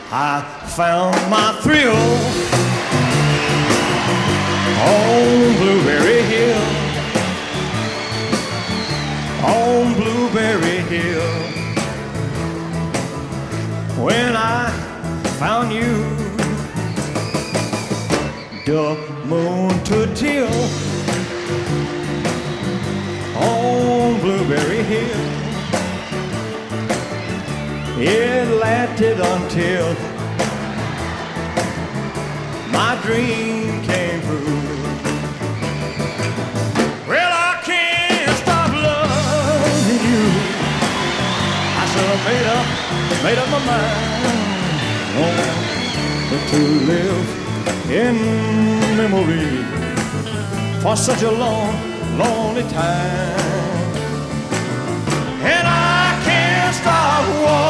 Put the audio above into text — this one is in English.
I found my thrill on Blueberry Hill, on Blueberry Hill. When I found you, the moon stood still on Blueberry Hill. It lasted until my dream came true. Well, I can't stop loving you. I sort of made up my mind to live in memory for such a long, lonely time. And I can't stop walking.